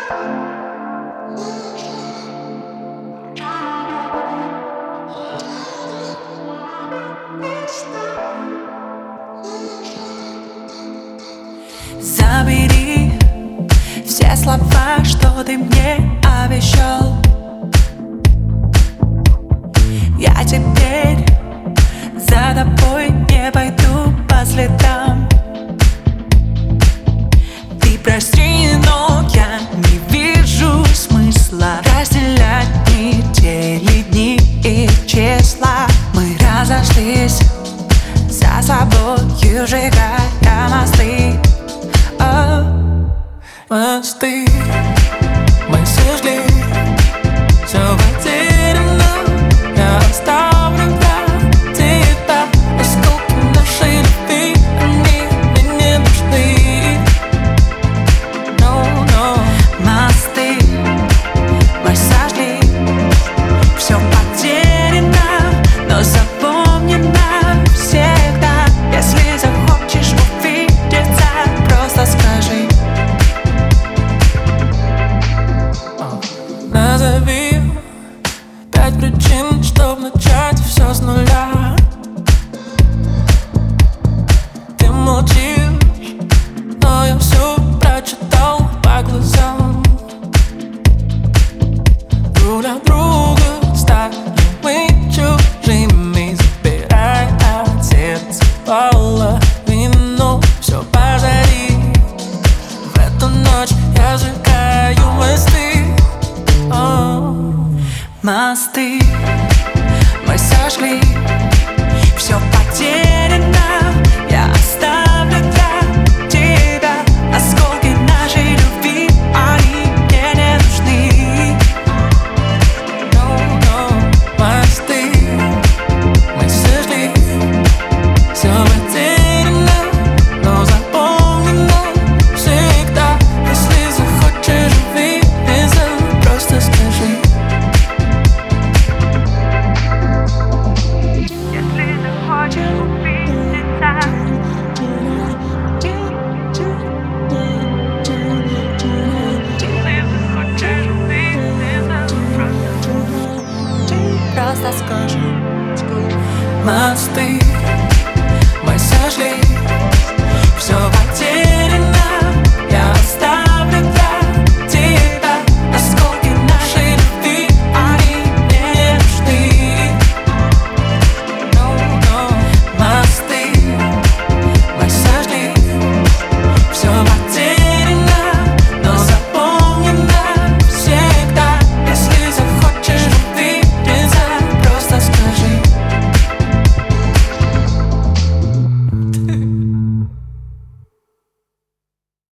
Забери все слова, что ты мне обещал. Я теперь за тобой не пойду по следам. Ты прости, но я не вижу смысла разделять недели, дни и числа. Мы разошлись, за собою сжигая мосты. Мосты, мы сожгли, все потеряно. Я оставлю для тебя осколки нашей любви. Они мне не нужны. No, no. Мосты мы сожгли, все потеряно, но запомни навсегда. Если захочешь увидеться, просто скажи. Назови 5 причин, чтоб начать все с нуля. Ты молчишь.